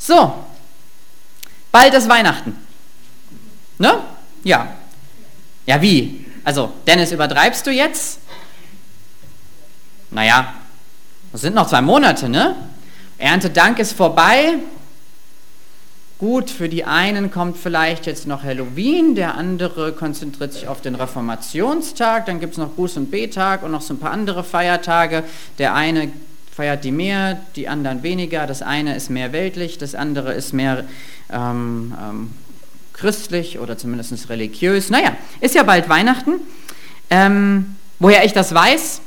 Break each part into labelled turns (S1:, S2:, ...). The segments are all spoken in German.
S1: So, bald ist Weihnachten. Ne? Ja. Ja, wie? Also, Dennis, übertreibst du jetzt? Naja, das sind noch 2 Monate, ne? Erntedank ist vorbei. Gut, für die einen kommt vielleicht jetzt noch Halloween, der andere konzentriert sich auf den Reformationstag, dann gibt es noch Buß- und Betag und noch so ein paar andere Feiertage. Der eine feiert die mehr, die anderen weniger. Das eine ist mehr weltlich, das andere ist mehr christlich oder zumindest religiös. Naja, ist ja bald Weihnachten. Woher ich das weiß?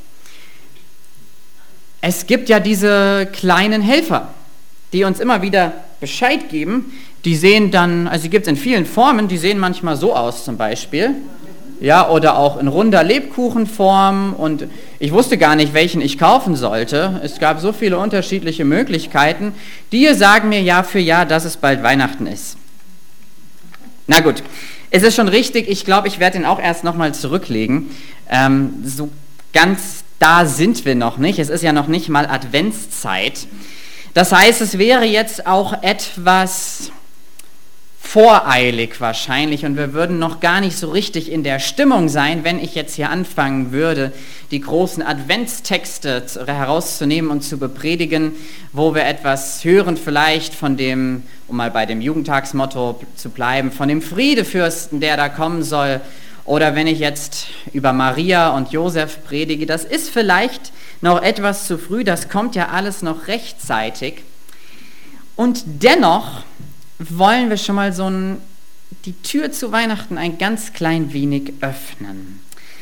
S1: Es gibt ja diese kleinen Helfer, die uns immer wieder Bescheid geben. Die sehen dann, also die gibt es in vielen Formen, die sehen manchmal so aus zum Beispiel. Ja, oder auch in runder Lebkuchenform, und ich wusste gar nicht, welchen ich kaufen sollte. Es gab so viele unterschiedliche Möglichkeiten. Die sagen mir Jahr für Jahr, dass es bald Weihnachten ist. Na gut, es ist schon richtig, ich glaube, ich werde ihn auch erst nochmal zurücklegen. So ganz da sind wir noch nicht, es ist ja noch nicht mal Adventszeit. Das heißt, es wäre jetzt auch etwas voreilig wahrscheinlich und wir würden noch gar nicht so richtig in der Stimmung sein, wenn ich jetzt hier anfangen würde, die großen Adventstexte herauszunehmen und zu bepredigen, wo wir etwas hören vielleicht von dem, um mal bei dem Jugendtagsmotto zu bleiben, von dem Friedefürsten, der da kommen soll, oder wenn ich jetzt über Maria und Josef predige, das ist vielleicht noch etwas zu früh, das kommt ja alles noch rechtzeitig. Und dennoch wollen wir schon mal die Tür zu Weihnachten ein ganz klein wenig öffnen.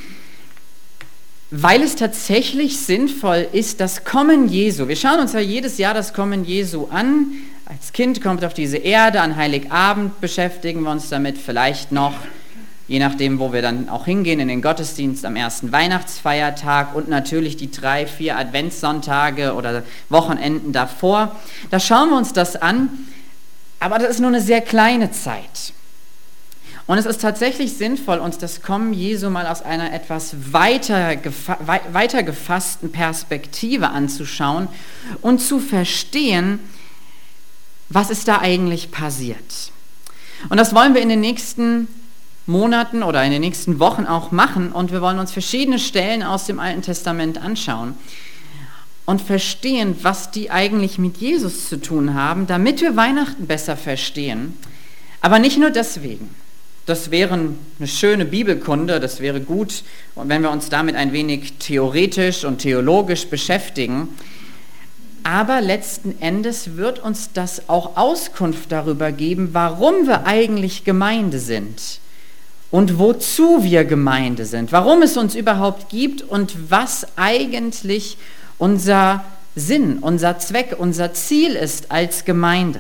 S1: Weil es tatsächlich sinnvoll ist, das Kommen Jesu. Wir schauen uns ja jedes Jahr das Kommen Jesu an. Als Kind kommt auf diese Erde, an Heiligabend beschäftigen wir uns damit vielleicht noch, je nachdem, wo wir dann auch hingehen, in den Gottesdienst am ersten Weihnachtsfeiertag und natürlich die 3, 4 Adventssonntage oder Wochenenden davor. Da schauen wir uns das an, aber das ist nur eine sehr kleine Zeit. Und es ist tatsächlich sinnvoll, uns das Kommen Jesu mal aus einer etwas weiter gefassten Perspektive anzuschauen und zu verstehen, was ist da eigentlich passiert. Und das wollen wir in den nächsten Monaten oder in den nächsten Wochen auch machen, und wir wollen uns verschiedene Stellen aus dem Alten Testament anschauen und verstehen, was die eigentlich mit Jesus zu tun haben, damit wir Weihnachten besser verstehen. Aber nicht nur deswegen. Das wäre eine schöne Bibelkunde, das wäre gut, wenn wir uns damit ein wenig theoretisch und theologisch beschäftigen. Aber letzten Endes wird uns das auch Auskunft darüber geben, warum wir eigentlich Gemeinde sind und wozu wir Gemeinde sind, warum es uns überhaupt gibt und was eigentlich unser Sinn, unser Zweck, unser Ziel ist als Gemeinde.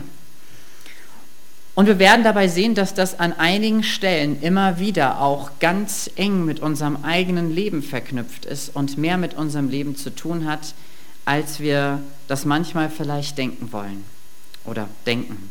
S1: Und wir werden dabei sehen, dass das an einigen Stellen immer wieder auch ganz eng mit unserem eigenen Leben verknüpft ist und mehr mit unserem Leben zu tun hat, als wir das manchmal vielleicht denken wollen oder denken.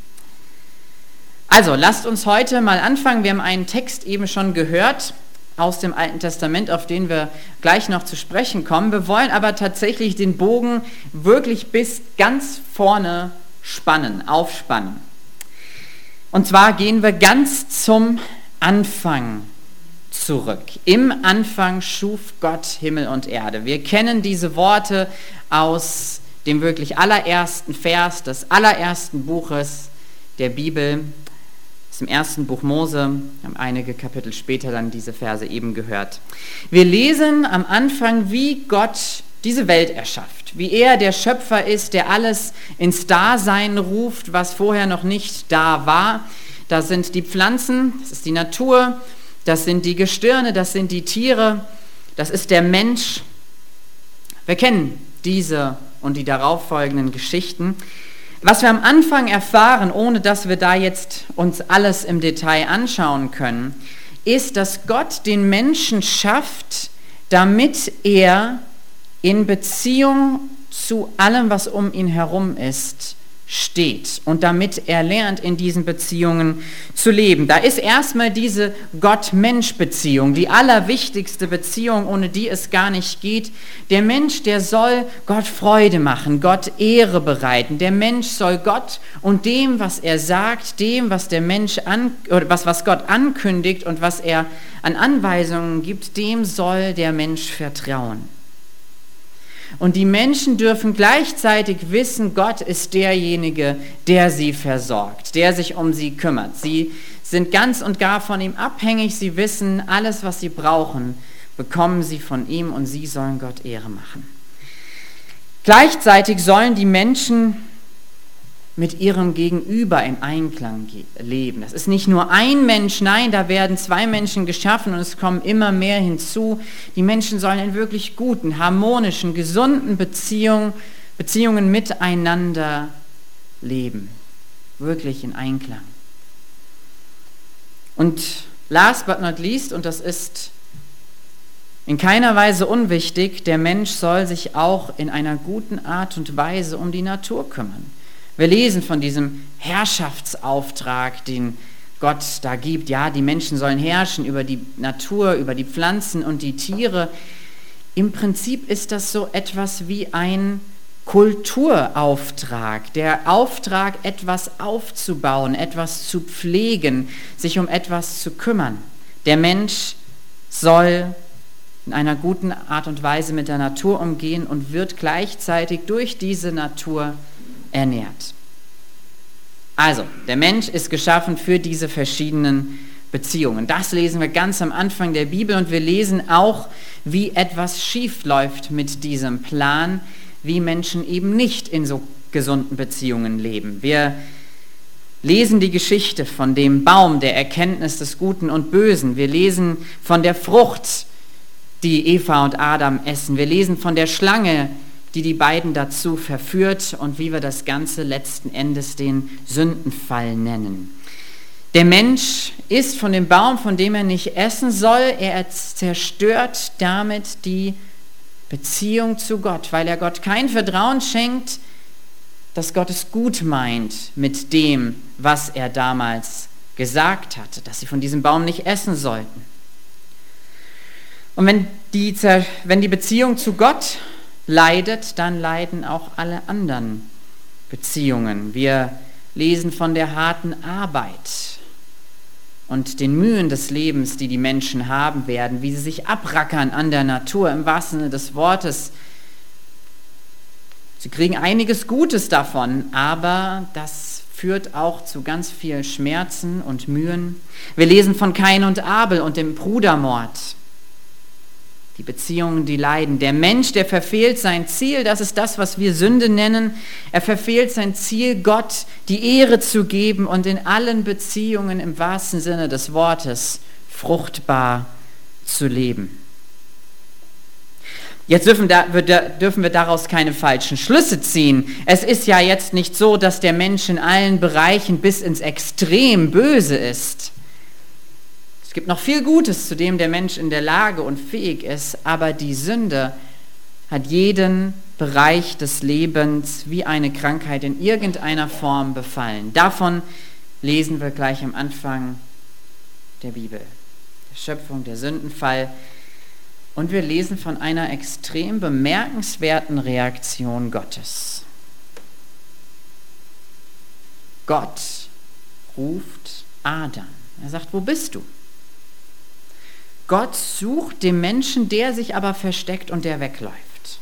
S1: Also, lasst uns heute mal anfangen. Wir haben einen Text eben schon gehört aus dem Alten Testament, auf den wir gleich noch zu sprechen kommen. Wir wollen aber tatsächlich den Bogen wirklich bis ganz vorne aufspannen. Und zwar gehen wir ganz zum Anfang zurück. Im Anfang schuf Gott Himmel und Erde. Wir kennen diese Worte aus dem wirklich allerersten Vers des allerersten Buches der Bibel, aus dem ersten Buch Mose. Wir haben einige Kapitel später dann diese Verse eben gehört. Wir lesen am Anfang, wie Gott diese Welt erschafft, wie er der Schöpfer ist, der alles ins Dasein ruft, was vorher noch nicht da war. Das sind die Pflanzen, das ist die Natur, das sind die Gestirne, das sind die Tiere, das ist der Mensch. Wir kennen diese und die darauffolgenden Geschichten. Was wir am Anfang erfahren, ohne dass wir da jetzt uns alles im Detail anschauen können, ist, dass Gott den Menschen schafft, damit er in Beziehung zu allem, was um ihn herum ist, steht und damit er lernt, in diesen Beziehungen zu leben. Da ist erstmal diese Gott-Mensch-Beziehung, die allerwichtigste Beziehung, ohne die es gar nicht geht. Der Mensch, der soll Gott Freude machen, Gott Ehre bereiten. Der Mensch soll Gott und dem, was er sagt, dem, was der Mensch was Gott ankündigt und was er an Anweisungen gibt, dem soll der Mensch vertrauen. Und die Menschen dürfen gleichzeitig wissen, Gott ist derjenige, der sie versorgt, der sich um sie kümmert. Sie sind ganz und gar von ihm abhängig. Sie wissen, alles, was sie brauchen, bekommen sie von ihm und sie sollen Gott Ehre machen. Gleichzeitig sollen die Menschen mit ihrem Gegenüber im Einklang leben. Das ist nicht nur ein Mensch, nein, da werden zwei Menschen geschaffen und es kommen immer mehr hinzu. Die Menschen sollen in wirklich guten, harmonischen, gesunden Beziehungen miteinander leben. Wirklich in Einklang. Und last but not least, und das ist in keiner Weise unwichtig, der Mensch soll sich auch in einer guten Art und Weise um die Natur kümmern. Wir lesen von diesem Herrschaftsauftrag, den Gott da gibt. Ja, die Menschen sollen herrschen über die Natur, über die Pflanzen und die Tiere. Im Prinzip ist das so etwas wie ein Kulturauftrag. Der Auftrag, etwas aufzubauen, etwas zu pflegen, sich um etwas zu kümmern. Der Mensch soll in einer guten Art und Weise mit der Natur umgehen und wird gleichzeitig durch diese Natur ernährt. Also, der Mensch ist geschaffen für diese verschiedenen Beziehungen. Das lesen wir ganz am Anfang der Bibel und wir lesen auch, wie etwas schief läuft mit diesem Plan, wie Menschen eben nicht in so gesunden Beziehungen leben. Wir lesen die Geschichte von dem Baum der Erkenntnis des Guten und Bösen. Wir lesen von der Frucht, die Eva und Adam essen. Wir lesen von der Schlange, die beiden dazu verführt und wie wir das Ganze letzten Endes den Sündenfall nennen. Der Mensch isst von dem Baum, von dem er nicht essen soll. Er zerstört damit die Beziehung zu Gott, weil er Gott kein Vertrauen schenkt, dass Gott es gut meint mit dem, was er damals gesagt hatte, dass sie von diesem Baum nicht essen sollten. Und wenn die Beziehung zu Gott leidet, dann leiden auch alle anderen Beziehungen. Wir lesen von der harten Arbeit und den Mühen des Lebens, die die Menschen haben werden, wie sie sich abrackern an der Natur, im wahrsten Sinne des Wortes. Sie kriegen einiges Gutes davon, aber das führt auch zu ganz viel Schmerzen und Mühen. Wir lesen von Kain und Abel und dem Brudermord. Die Beziehungen, die leiden. Der Mensch, der verfehlt sein Ziel, das ist das, was wir Sünde nennen. Er verfehlt sein Ziel, Gott die Ehre zu geben und in allen Beziehungen im wahrsten Sinne des Wortes fruchtbar zu leben. Jetzt dürfen wir daraus keine falschen Schlüsse ziehen. Es ist ja jetzt nicht so, dass der Mensch in allen Bereichen bis ins Extrem böse ist. Es gibt noch viel Gutes, zu dem der Mensch in der Lage und fähig ist, aber die Sünde hat jeden Bereich des Lebens wie eine Krankheit in irgendeiner Form befallen. Davon lesen wir gleich am Anfang der Bibel. Der Schöpfung, der Sündenfall. Und wir lesen von einer extrem bemerkenswerten Reaktion Gottes. Gott ruft Adam. Er sagt, wo bist du? Gott sucht den Menschen, der sich aber versteckt und der wegläuft.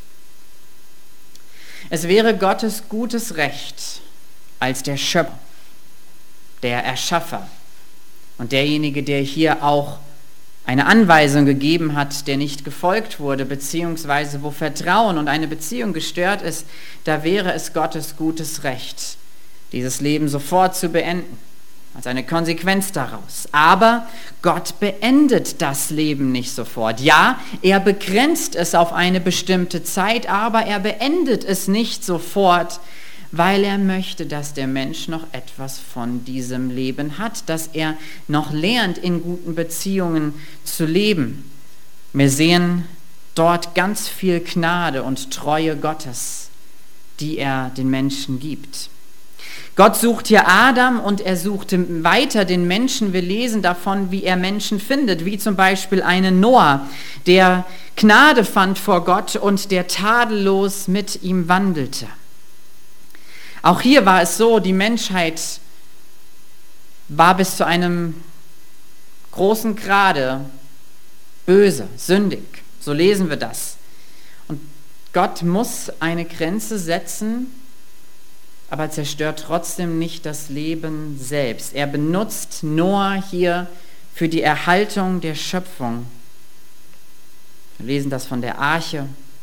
S1: Es wäre Gottes gutes Recht als der Schöpfer, der Erschaffer und derjenige, der hier auch eine Anweisung gegeben hat, der nicht gefolgt wurde, beziehungsweise wo Vertrauen und eine Beziehung gestört ist, da wäre es Gottes gutes Recht, dieses Leben sofort zu beenden. Als eine Konsequenz daraus. Aber Gott beendet das Leben nicht sofort. Ja, er begrenzt es auf eine bestimmte Zeit, aber er beendet es nicht sofort, weil er möchte, dass der Mensch noch etwas von diesem Leben hat, dass er noch lernt, in guten Beziehungen zu leben. Wir sehen dort ganz viel Gnade und Treue Gottes, die er den Menschen gibt. Gott sucht hier Adam und er suchte weiter den Menschen. Wir lesen davon, wie er Menschen findet, wie zum Beispiel einen Noah, der Gnade fand vor Gott und der tadellos mit ihm wandelte. Auch hier war es so, die Menschheit war bis zu einem großen Grade böse, sündig. So lesen wir das. Und Gott muss eine Grenze setzen, aber zerstört trotzdem nicht das Leben selbst. Er benutzt Noah hier für die Erhaltung der Schöpfung. Wir lesen das von der Arche.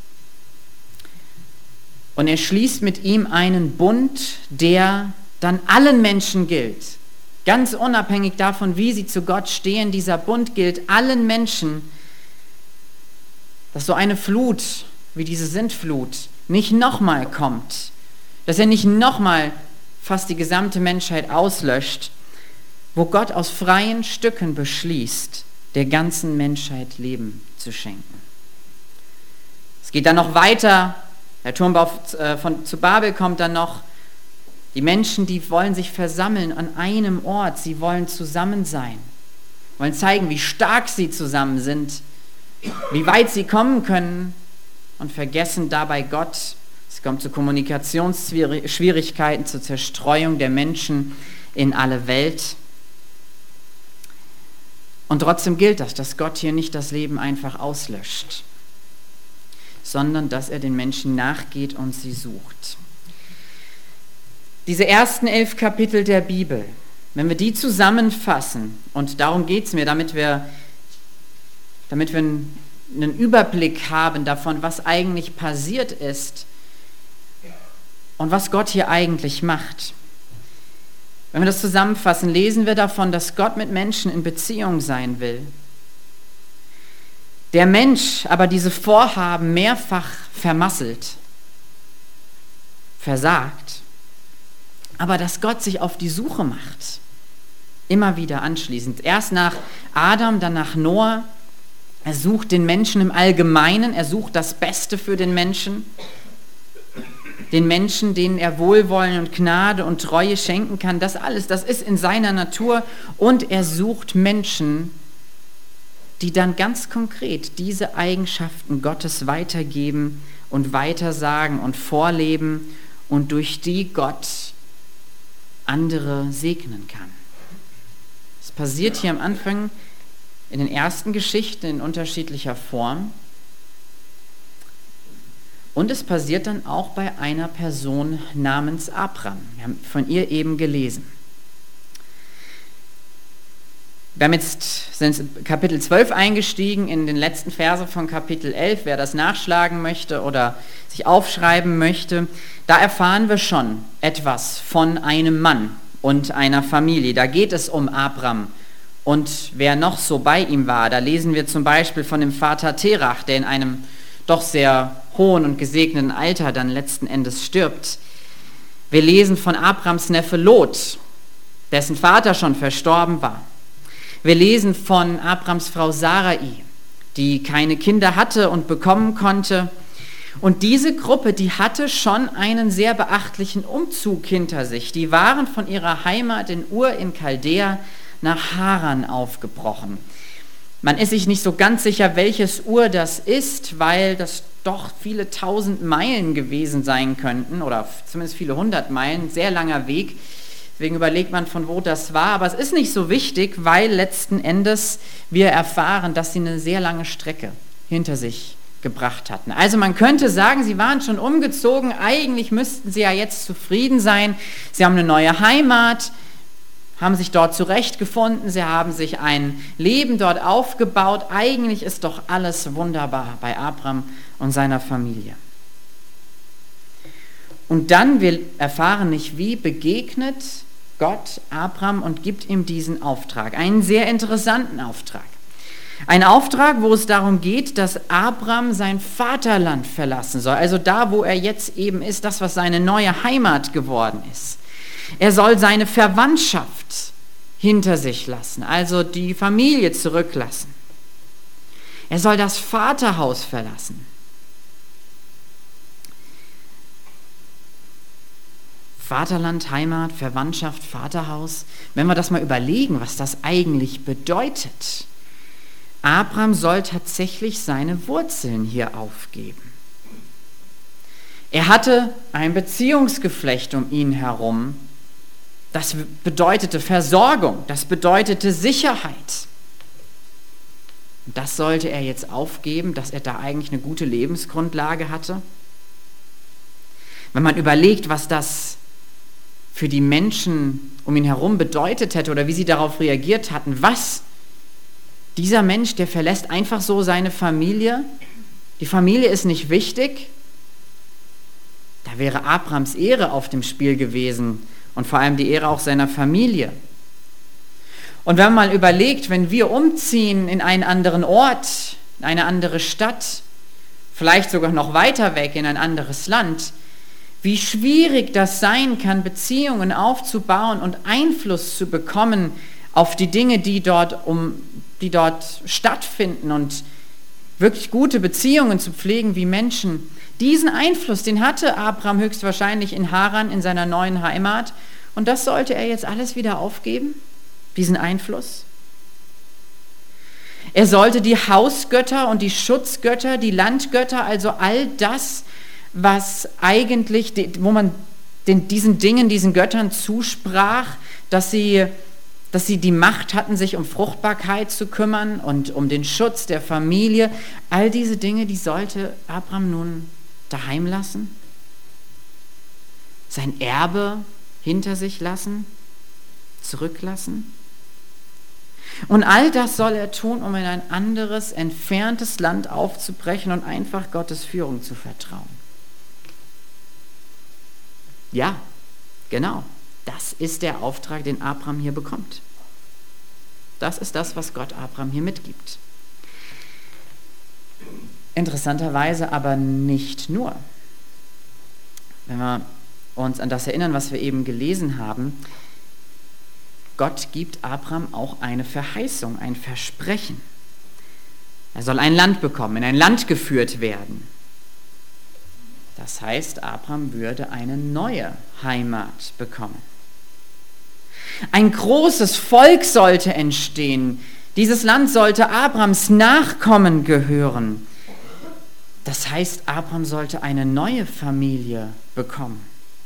S1: Und er schließt mit ihm einen Bund, der dann allen Menschen gilt. Ganz unabhängig davon, wie sie zu Gott stehen, dieser Bund gilt allen Menschen, dass so eine Flut wie diese Sintflut nicht nochmal kommt, dass er nicht nochmal fast die gesamte Menschheit auslöscht, wo Gott aus freien Stücken beschließt, der ganzen Menschheit Leben zu schenken. Es geht dann noch weiter, der Turmbau zu Babel kommt dann noch. Die Menschen, die wollen sich versammeln an einem Ort, sie wollen zusammen sein, wollen zeigen, wie stark sie zusammen sind, wie weit sie kommen können und vergessen dabei Gott. Es kommt zu Kommunikationsschwierigkeiten, zur Zerstreuung der Menschen in alle Welt. Und trotzdem gilt das, dass Gott hier nicht das Leben einfach auslöscht, sondern dass er den Menschen nachgeht und sie sucht. Diese ersten 11 Kapitel der Bibel, wenn wir die zusammenfassen, und darum geht es mir, damit wir einen Überblick haben davon, was eigentlich passiert ist und was Gott hier eigentlich macht. Wenn wir das zusammenfassen, lesen wir davon, dass Gott mit Menschen in Beziehung sein will. Der Mensch aber diese Vorhaben mehrfach vermasselt, versagt, aber dass Gott sich auf die Suche macht, immer wieder anschließend. Erst nach Adam, dann nach Noah. Er sucht den Menschen im Allgemeinen, er sucht das Beste für den Menschen, denen er Wohlwollen und Gnade und Treue schenken kann. Das alles, das ist in seiner Natur. Und er sucht Menschen, die dann ganz konkret diese Eigenschaften Gottes weitergeben und weitersagen und vorleben und durch die Gott andere segnen kann. Es passiert hier am Anfang in den ersten Geschichten in unterschiedlicher Form und es passiert dann auch bei einer Person namens Abram. Wir haben von ihr eben gelesen. Wir sind in Kapitel 12 eingestiegen, in den letzten Verse von Kapitel 11. Wer das nachschlagen möchte oder sich aufschreiben möchte, da erfahren wir schon etwas von einem Mann und einer Familie. Da geht es um Abram und wer noch so bei ihm war. Da lesen wir zum Beispiel von dem Vater Terach, der in einem doch sehr hohen und gesegneten Alter dann letzten Endes stirbt. Wir lesen von Abrams Neffe Lot, dessen Vater schon verstorben war. Wir lesen von Abrams Frau Sarai, die keine Kinder hatte und bekommen konnte. Und diese Gruppe, die hatte schon einen sehr beachtlichen Umzug hinter sich. Die waren von ihrer Heimat in Ur in Chaldea nach Haran aufgebrochen. Man ist sich nicht so ganz sicher, welches Ur das ist, weil das doch viele 1000 Meilen gewesen sein könnten oder zumindest viele 100 Meilen, sehr langer Weg. Deswegen überlegt man, von wo das war. Aber es ist nicht so wichtig, weil letzten Endes wir erfahren, dass sie eine sehr lange Strecke hinter sich gebracht hatten. Also man könnte sagen, sie waren schon umgezogen. Eigentlich müssten sie ja jetzt zufrieden sein. Sie haben eine neue Heimat, haben sich dort zurechtgefunden. Sie haben sich ein Leben dort aufgebaut. Eigentlich ist doch alles wunderbar bei Abram und seiner Familie. Und dann, wir erfahren nicht wie, begegnet Gott Abram und gibt ihm diesen Auftrag, einen sehr interessanten Auftrag. Ein Auftrag, wo es darum geht, dass Abram sein Vaterland verlassen soll, also da, wo er jetzt eben ist, das, was seine neue Heimat geworden ist. Er soll seine Verwandtschaft hinter sich lassen, also die Familie zurücklassen. Er soll das Vaterhaus verlassen. Vaterland, Heimat, Verwandtschaft, Vaterhaus. Wenn wir das mal überlegen, was das eigentlich bedeutet. Abraham soll tatsächlich seine Wurzeln hier aufgeben. Er hatte ein Beziehungsgeflecht um ihn herum. Das bedeutete Versorgung, das bedeutete Sicherheit. Und das sollte er jetzt aufgeben, dass er da eigentlich eine gute Lebensgrundlage hatte. Wenn man überlegt, was das für die Menschen um ihn herum bedeutet hätte oder wie sie darauf reagiert hatten, was? Dieser Mensch, der verlässt einfach so seine Familie. Die Familie ist nicht wichtig. Da wäre Abrahams Ehre auf dem Spiel gewesen und vor allem die Ehre auch seiner Familie. Und wenn man mal überlegt, wenn wir umziehen in einen anderen Ort, in eine andere Stadt, vielleicht sogar noch weiter weg in ein anderes Land, wie schwierig das sein kann, Beziehungen aufzubauen und Einfluss zu bekommen auf die Dinge, die dort stattfinden und wirklich gute Beziehungen zu pflegen wie Menschen. Diesen Einfluss, den hatte Abraham höchstwahrscheinlich in Haran, in seiner neuen Heimat. Und das sollte er jetzt alles wieder aufgeben, diesen Einfluss. Er sollte die Hausgötter und die Schutzgötter, die Landgötter, also all das, was eigentlich, wo man diesen Göttern zusprach, dass sie die Macht hatten, sich um Fruchtbarkeit zu kümmern und um den Schutz der Familie. All diese Dinge, die sollte Abraham nun daheim lassen, sein Erbe hinter sich lassen, zurücklassen. Und all das soll er tun, um in ein anderes, entferntes Land aufzubrechen und einfach Gottes Führung zu vertrauen. Ja, genau. Das ist der Auftrag, den Abraham hier bekommt. Das ist das, was Gott Abraham hier mitgibt. Interessanterweise aber nicht nur. Wenn wir uns an das erinnern, was wir eben gelesen haben, Gott gibt Abraham auch eine Verheißung, ein Versprechen. Er soll ein Land bekommen, in ein Land geführt werden. Das heißt, Abraham würde eine neue Heimat bekommen. Ein großes Volk sollte entstehen. Dieses Land sollte Abrahams Nachkommen gehören. Das heißt, Abraham sollte eine neue Familie bekommen.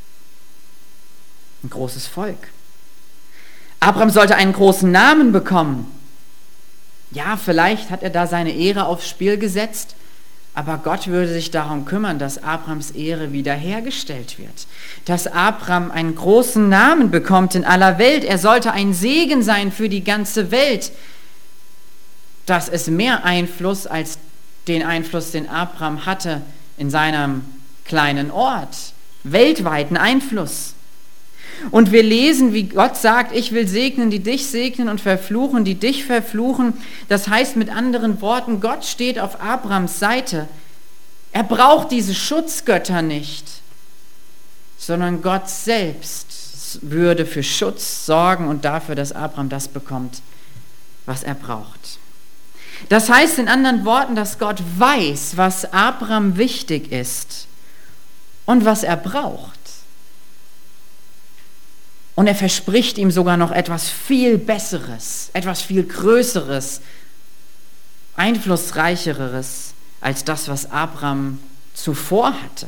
S1: Ein großes Volk. Abraham sollte einen großen Namen bekommen. Ja, vielleicht hat er da seine Ehre aufs Spiel gesetzt, aber Gott würde sich darum kümmern, dass Abrahams Ehre wiederhergestellt wird. Dass Abraham einen großen Namen bekommt in aller Welt. Er sollte ein Segen sein für die ganze Welt. Das ist mehr Einfluss als den Einfluss, den Abraham hatte in seinem kleinen Ort. Weltweiten Einfluss. Und wir lesen, wie Gott sagt, ich will segnen, die dich segnen und verfluchen, die dich verfluchen. Das heißt mit anderen Worten, Gott steht auf Abrahams Seite. Er braucht diese Schutzgötter nicht, sondern Gott selbst würde für Schutz sorgen und dafür, dass Abraham das bekommt, was er braucht. Das heißt in anderen Worten, dass Gott weiß, was Abraham wichtig ist und was er braucht. Und er verspricht ihm sogar noch etwas viel Besseres, etwas viel Größeres, Einflussreicheres als das, was Abraham zuvor hatte.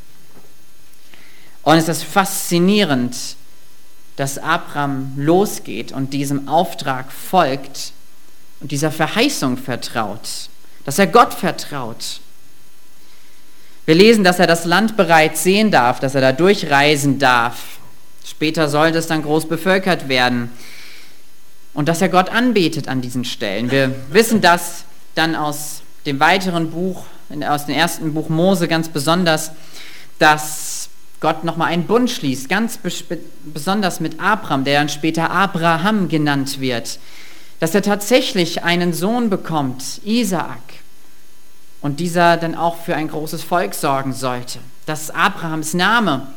S1: Und es ist faszinierend, dass Abraham losgeht und diesem Auftrag folgt und dieser Verheißung vertraut, dass er Gott vertraut. Wir lesen, dass er das Land bereits sehen darf, dass er da durchreisen darf. Später sollte es dann groß bevölkert werden und dass er Gott anbetet an diesen Stellen. Wir wissen das dann aus dem weiteren Buch, aus dem ersten Buch Mose ganz besonders, dass Gott nochmal einen Bund schließt, ganz besonders mit Abraham, der dann später Abraham genannt wird, dass er tatsächlich einen Sohn bekommt, Isaak, und dieser dann auch für ein großes Volk sorgen sollte, dass Abrahams Name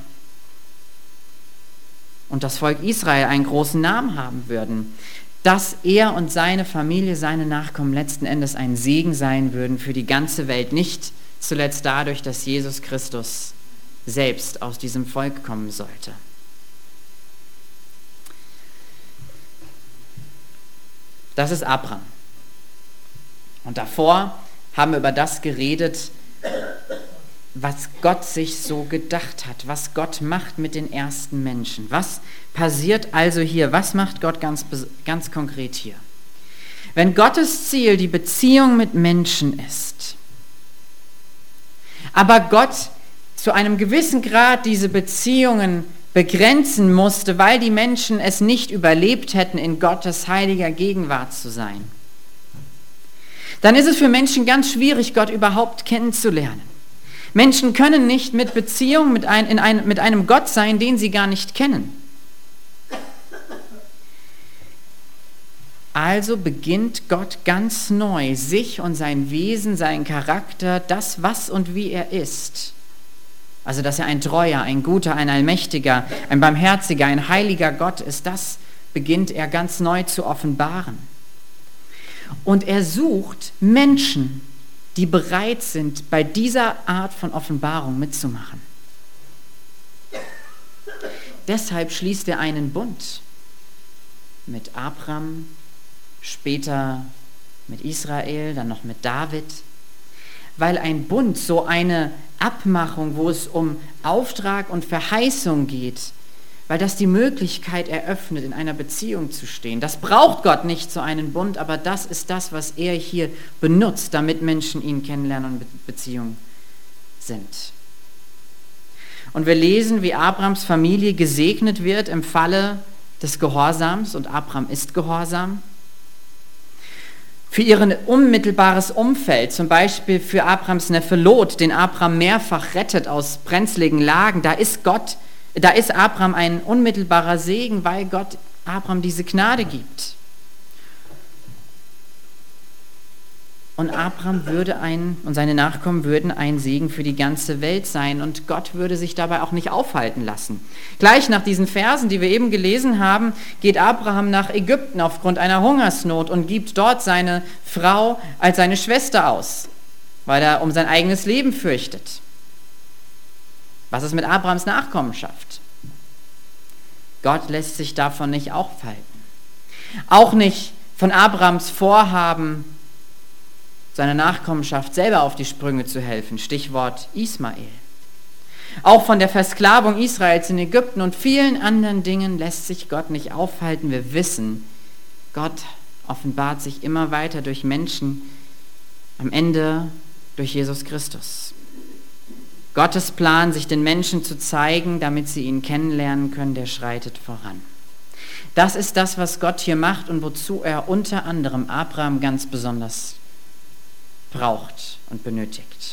S1: und das Volk Israel einen großen Namen haben würden, dass er und seine Familie, seine Nachkommen letzten Endes ein Segen sein würden für die ganze Welt, nicht zuletzt dadurch, dass Jesus Christus selbst aus diesem Volk kommen sollte. Das ist Abraham. Und davor haben wir über das geredet, was Gott sich so gedacht hat, was Gott macht mit den ersten Menschen. Was passiert also hier? Was macht Gott ganz konkret hier? Wenn Gottes Ziel die Beziehung mit Menschen ist, aber Gott zu einem gewissen Grad diese Beziehungen begrenzen musste, weil die Menschen es nicht überlebt hätten, in Gottes heiliger Gegenwart zu sein, dann ist es für Menschen ganz schwierig, Gott überhaupt kennenzulernen. Menschen können nicht mit Beziehung mit einem Gott sein, den sie gar nicht kennen. Also beginnt Gott ganz neu, sich und sein Wesen, seinen Charakter, das, was und wie er ist. Also, dass er ein treuer, ein guter, ein allmächtiger, ein barmherziger, ein heiliger Gott ist, das beginnt er ganz neu zu offenbaren. Und er sucht Menschen, die bereit sind, bei dieser Art von Offenbarung mitzumachen. Deshalb schließt er einen Bund mit Abraham, später mit Israel, dann noch mit David, weil ein Bund, so eine Abmachung, wo es um Auftrag und Verheißung geht, weil das die Möglichkeit eröffnet, in einer Beziehung zu stehen. Das braucht Gott nicht, so einen Bund, aber das ist das, was er hier benutzt, damit Menschen ihn kennenlernen und in Beziehung sind. Und wir lesen, wie Abrahams Familie gesegnet wird im Falle des Gehorsams, und Abraham ist gehorsam. Für ihr unmittelbares Umfeld, zum Beispiel für Abrahams Neffe Lot, den Abraham mehrfach rettet aus brenzligen Lagen, da ist Abraham ein unmittelbarer Segen, weil Gott Abraham diese Gnade gibt. Und Abraham und seine Nachkommen würden ein Segen für die ganze Welt sein, und Gott würde sich dabei auch nicht aufhalten lassen. Gleich nach diesen Versen, die wir eben gelesen haben, geht Abraham nach Ägypten aufgrund einer Hungersnot und gibt dort seine Frau als seine Schwester aus, weil er um sein eigenes Leben fürchtet. Was ist mit Abrahams Nachkommenschaft? Gott lässt sich davon nicht aufhalten. Auch nicht von Abrahams Vorhaben, seiner Nachkommenschaft selber auf die Sprünge zu helfen. Stichwort Ismael. Auch von der Versklavung Israels in Ägypten und vielen anderen Dingen lässt sich Gott nicht aufhalten. Wir wissen, Gott offenbart sich immer weiter durch Menschen, am Ende durch Jesus Christus. Gottes Plan, sich den Menschen zu zeigen, damit sie ihn kennenlernen können, der schreitet voran. Das ist das, was Gott hier macht und wozu er unter anderem Abraham ganz besonders braucht und benötigt.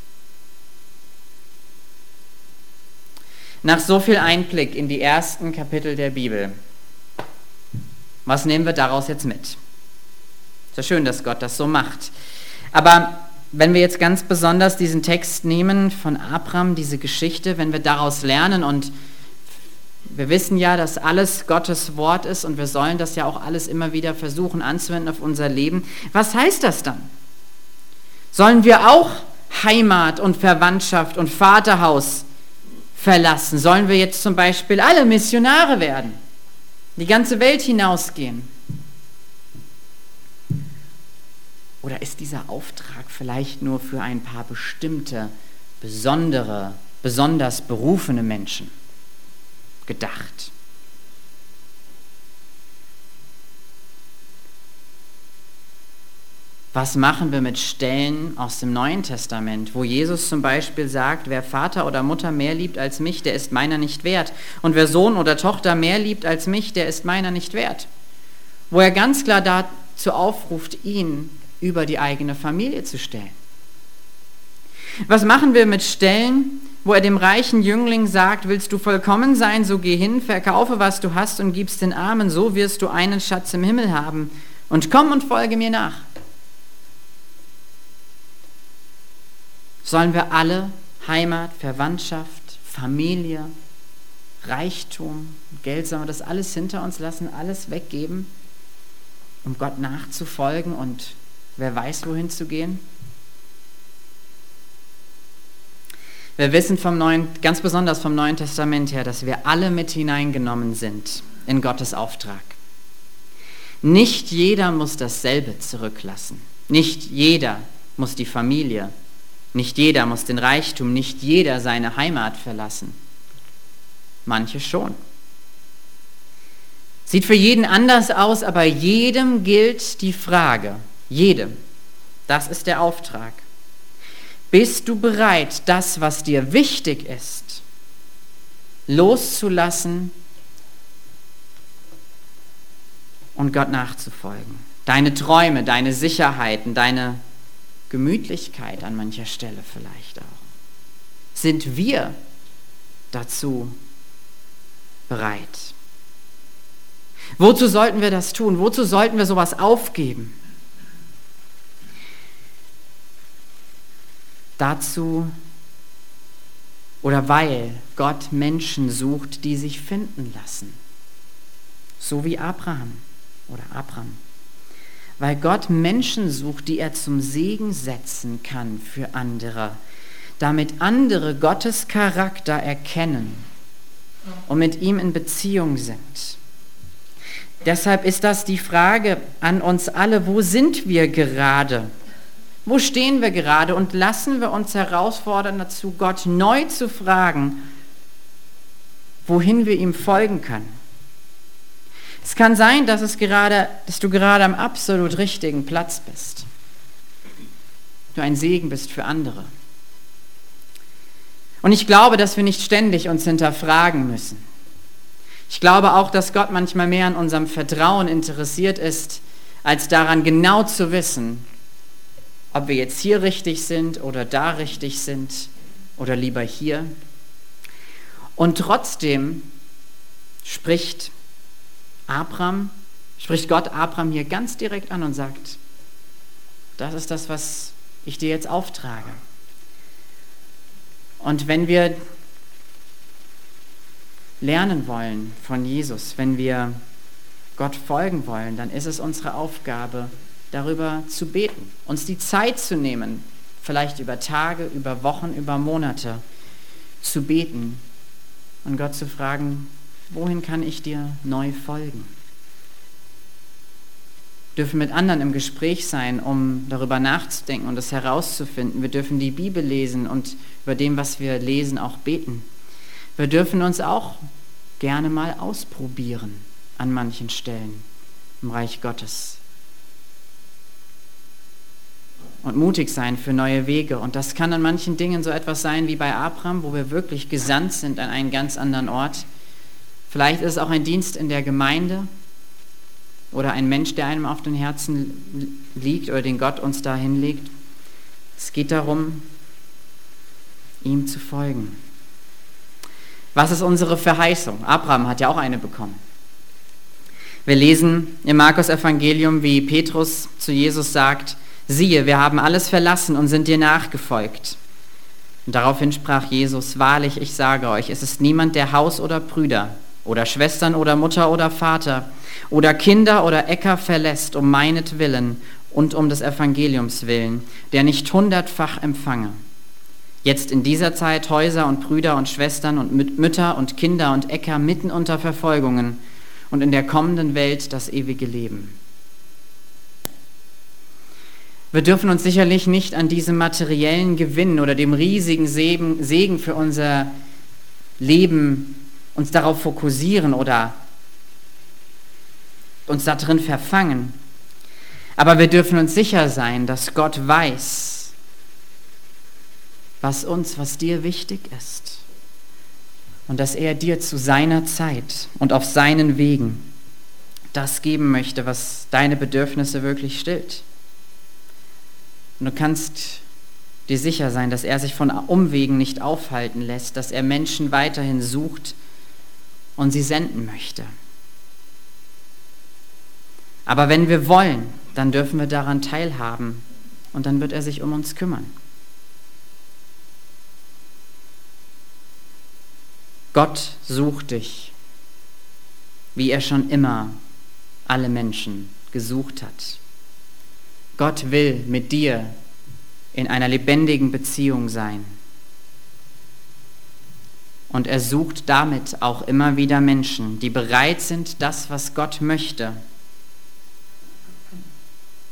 S1: Nach so viel Einblick in die ersten Kapitel der Bibel, was nehmen wir daraus jetzt mit? Ist ja schön, dass Gott das so macht. Aber wenn wir jetzt ganz besonders diesen Text nehmen von Abraham, diese Geschichte, wenn wir daraus lernen, und wir wissen ja, dass alles Gottes Wort ist und wir sollen das ja auch alles immer wieder versuchen anzuwenden auf unser Leben, was heißt das dann? Sollen wir auch Heimat und Verwandtschaft und Vaterhaus verlassen? Sollen wir jetzt zum Beispiel alle Missionare werden, die ganze Welt hinausgehen? Oder ist dieser Auftrag vielleicht nur für ein paar bestimmte, besonders berufene Menschen gedacht? Was machen wir mit Stellen aus dem Neuen Testament, wo Jesus zum Beispiel sagt, wer Vater oder Mutter mehr liebt als mich, der ist meiner nicht wert. Und wer Sohn oder Tochter mehr liebt als mich, der ist meiner nicht wert. Wo er ganz klar dazu aufruft, ihn über die eigene Familie zu stellen. Was machen wir mit Stellen, wo er dem reichen Jüngling sagt, willst du vollkommen sein, so geh hin, verkaufe, was du hast und gib's den Armen, so wirst du einen Schatz im Himmel haben. Und komm und folge mir nach. Sollen wir alle Heimat, Verwandtschaft, Familie, Reichtum, Geld, sollen wir das alles hinter uns lassen, alles weggeben, um Gott nachzufolgen und wer weiß, wohin zu gehen? Wir wissen ganz besonders vom Neuen Testament her, dass wir alle mit hineingenommen sind in Gottes Auftrag. Nicht jeder muss dasselbe zurücklassen. Nicht jeder muss die Familie. Nicht jeder muss den Reichtum. Nicht jeder seine Heimat verlassen. Manche schon. Sieht für jeden anders aus, aber jedem gilt die Frage. Jedem. Das ist der Auftrag. Bist du bereit, das, was dir wichtig ist, loszulassen und Gott nachzufolgen? Deine Träume, deine Sicherheiten, deine Gemütlichkeit an mancher Stelle vielleicht auch. Sind wir dazu bereit? Wozu sollten wir das tun? Wozu sollten wir sowas aufgeben? Dazu oder weil Gott Menschen sucht, die sich finden lassen. So wie Abraham oder Abram. Weil Gott Menschen sucht, die er zum Segen setzen kann für andere, damit andere Gottes Charakter erkennen und mit ihm in Beziehung sind. Deshalb ist das die Frage an uns alle, wo sind wir gerade? Wo stehen wir gerade? Und lassen wir uns herausfordern dazu, Gott neu zu fragen, wohin wir ihm folgen können. Es kann sein, dass du gerade am absolut richtigen Platz bist. Du ein Segen bist für andere. Und ich glaube, dass wir nicht ständig uns hinterfragen müssen. Ich glaube auch, dass Gott manchmal mehr an unserem Vertrauen interessiert ist, als daran genau zu wissen, ob wir jetzt hier richtig sind oder da richtig sind oder lieber hier. Und trotzdem spricht Gott Abram hier ganz direkt an und sagt, das ist das, was ich dir jetzt auftrage. Und wenn wir lernen wollen von Jesus, wenn wir Gott folgen wollen, dann ist es unsere Aufgabe, darüber zu beten, uns die Zeit zu nehmen, vielleicht über Tage, über Wochen, über Monate zu beten und Gott zu fragen, wohin kann ich dir neu folgen? Wir dürfen mit anderen im Gespräch sein, um darüber nachzudenken und es herauszufinden. Wir dürfen die Bibel lesen und über dem, was wir lesen, auch beten. Wir dürfen uns auch gerne mal ausprobieren an manchen Stellen im Reich Gottes. Und mutig sein für neue Wege. Und das kann an manchen Dingen so etwas sein wie bei Abraham, wo wir wirklich gesandt sind an einen ganz anderen Ort. Vielleicht ist es auch ein Dienst in der Gemeinde oder ein Mensch, der einem auf den Herzen liegt oder den Gott uns da hinlegt. Es geht darum, ihm zu folgen. Was ist unsere Verheißung? Abraham hat ja auch eine bekommen. Wir lesen im Markus-Evangelium, wie Petrus zu Jesus sagt, siehe, wir haben alles verlassen und sind dir nachgefolgt. Und daraufhin sprach Jesus, wahrlich, ich sage euch, es ist niemand, der Haus oder Brüder oder Schwestern oder Mutter oder Vater oder Kinder oder Äcker verlässt, um meinetwillen und um des Evangeliums willen, der nicht 100-fach empfange. Jetzt in dieser Zeit Häuser und Brüder und Schwestern und Mütter und Kinder und Äcker mitten unter Verfolgungen und in der kommenden Welt das ewige Leben. Wir dürfen uns sicherlich nicht an diesem materiellen Gewinn oder dem riesigen Segen für unser Leben uns darauf fokussieren oder uns da drin verfangen. Aber wir dürfen uns sicher sein, dass Gott weiß, was dir wichtig ist. Und dass er dir zu seiner Zeit und auf seinen Wegen das geben möchte, was deine Bedürfnisse wirklich stillt. Und du kannst dir sicher sein, dass er sich von Umwegen nicht aufhalten lässt, dass er Menschen weiterhin sucht und sie senden möchte. Aber wenn wir wollen, dann dürfen wir daran teilhaben und dann wird er sich um uns kümmern. Gott sucht dich, wie er schon immer alle Menschen gesucht hat. Gott will mit dir in einer lebendigen Beziehung sein. Und er sucht damit auch immer wieder Menschen, die bereit sind, das, was Gott möchte,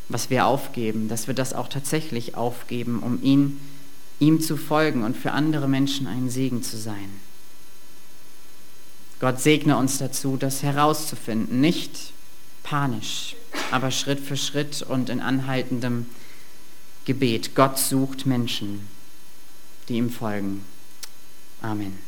S1: was wir aufgeben, dass wir das auch tatsächlich aufgeben, um ihm zu folgen und für andere Menschen ein Segen zu sein. Gott segne uns dazu, das herauszufinden, nicht panisch, aber Schritt für Schritt und in anhaltendem Gebet. Gott sucht Menschen, die ihm folgen. Amen.